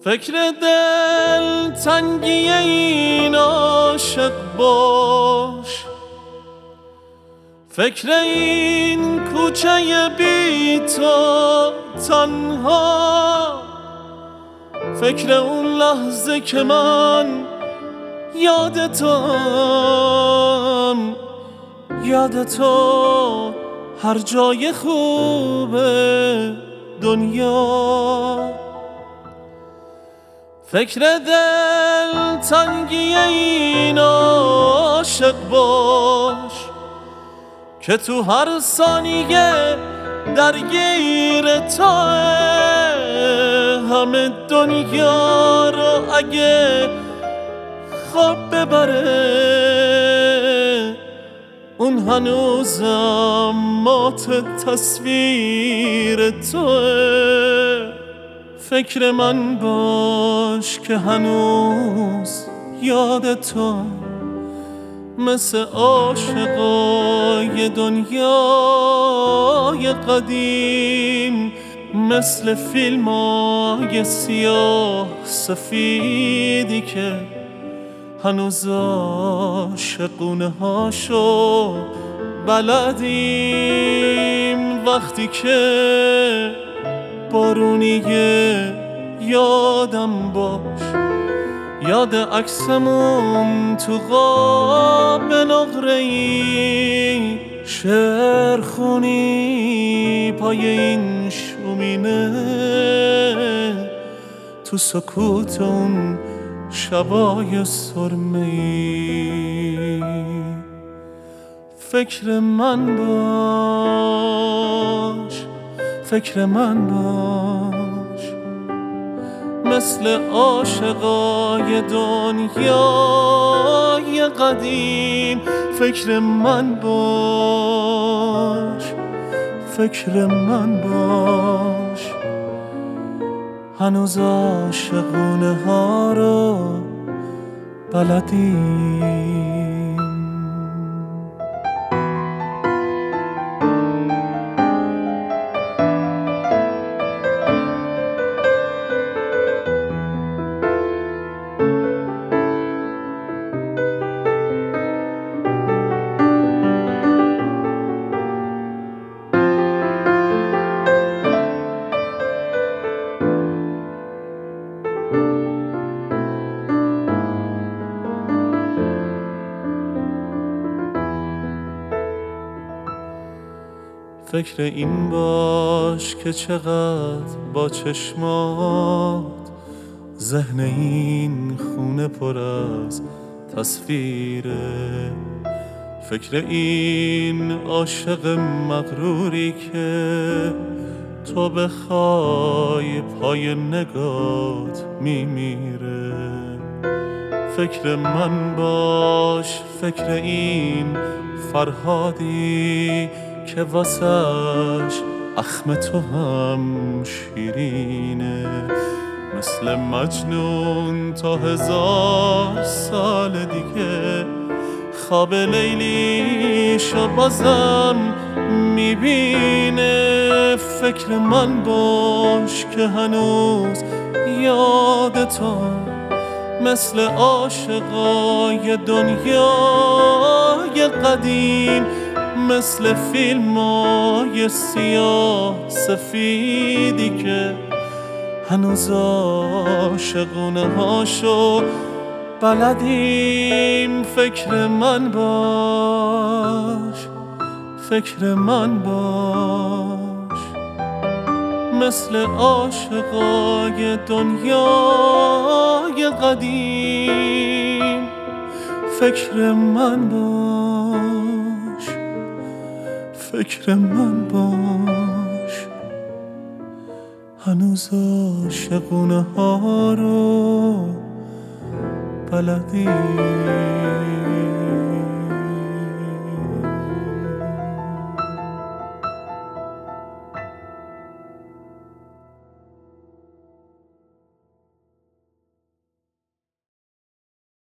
فکر دل تنگی این عاشق باش، فکر این کوچه بی تو تنها، فکر اون لحظه که من یاد تو هر جای خوب دنیا. فکر دل تنگی این عاشق باش که تو هر ثانیه درگیر توه، همه دنیا رو اگه خواب ببره اون هنوزم مات تصویر توه. فکر من باش که هنوز یاد تو، مثل عاشقای دنیای قدیم، مثل فیلمای سیاه سفیدی که هنوز عاشقونه هاشو بلدیم. وقتی که بارونیه یادم باش، یاد عکسمون تو قاب نقره‌ای، شعر خونی پای این شومینه، تو سکوت اون شبای سرمه‌ای. فکر من باش، فکر من باش، مثل عاشقای دنیای قدیم. فکر من باش، فکر من باش، هنوز عاشقونه ها رو بلدیم. فکر این باش که چقدر با چشمات ذهن این خونه پر از تصویره. فکر این عاشق مغروری که تو بخوای پای نگات میمیره. فکر من باش، فکر این فرهادی که واسش اخم تو هم شیرینه، مثل مجنون تا 1000 سال دیگه خواب لیلیشو بازم میبینه. فکر من باش که هنوز یاد تو، مثل عاشقای دنیای قدیم، مثل فیلمای سیاه سفیدی که هنوز عاشقونه هاشو بلدیم. فکر من باش، فکر من باش، مثل عاشقای دنیای قدیم. فکر من باش، فکر من باش، هنوز عاشقونه ها رو بلدی.